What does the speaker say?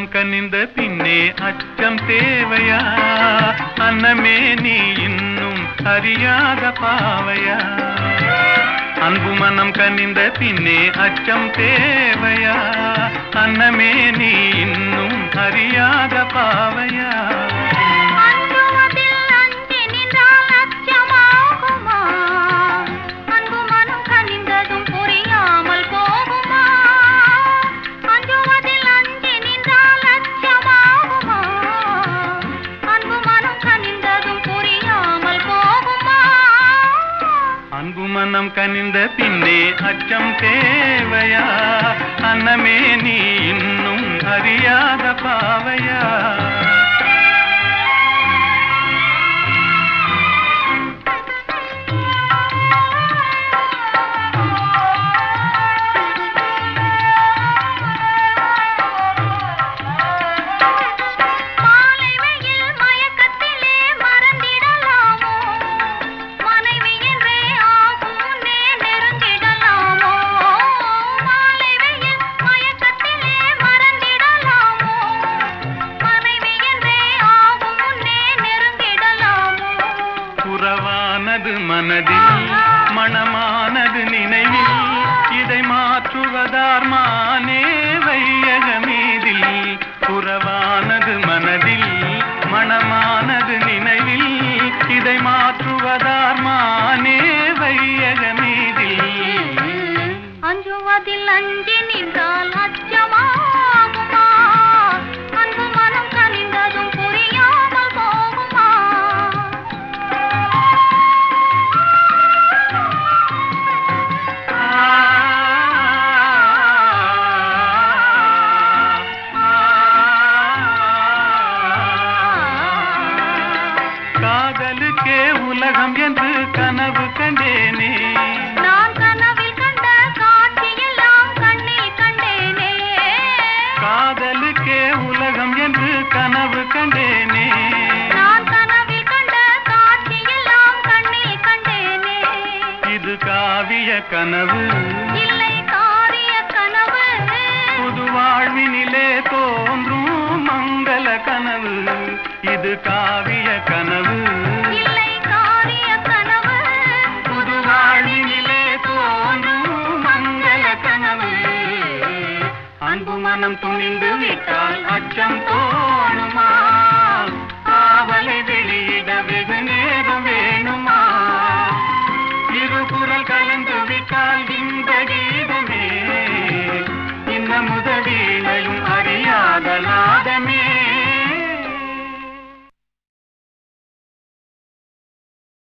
மனம் கனிந்த பின்னே அச்சம் தேவையா? அன்னமே நீ இன்னும் அறியாத பாவையா? அன்பு மனம் கனிந்த பின்னே அச்சம் தேவையா? அன்னமே நீ இன்னும் அறியாத பாவையா? அன்பு மனம் கனிந்த பின்னே அச்சம் தேவையா? அன்னமே நீ இன்னும் அறியாத பாவையா? உறவானது மனதில், மணமானது நினைவில், இதை மாற்றுவதார் மானே வையகமீதில். உறவானது மனதில், மணமானது நினைவில், இதை மாற்றுவதார் மானே வையகமீதில். அஞ்சுவதில் அஞ்சி நின்றால் அச்சமாகுமா? அன்பு மனம் கனிந்ததும் புரியாமல் போகுமா? காதலுக்கே உலகம் என்று கனவு கண்டேனே, நான் கனவில் கண்ட காட்சியெல்லாம் கண்ணில் கண்டேனே. காதலுக்கே உலகம் என்று கனவு கண்டேனே, நான் கனவில் கண்ட காட்சியெல்லாம் கண்ணில் கண்டேனே. இது காவிய கனவு இல்லை காரிய கனவு, புது வாழ்வினிலே தோன்றும் மங்கள கனவு. இது காவிய கனவு இல்லை காரிய கனவு, புது வாழ்வினிலே தோன்றும் மங்கள கனவு. அன்பு மனம் துணிந்து விட்டால்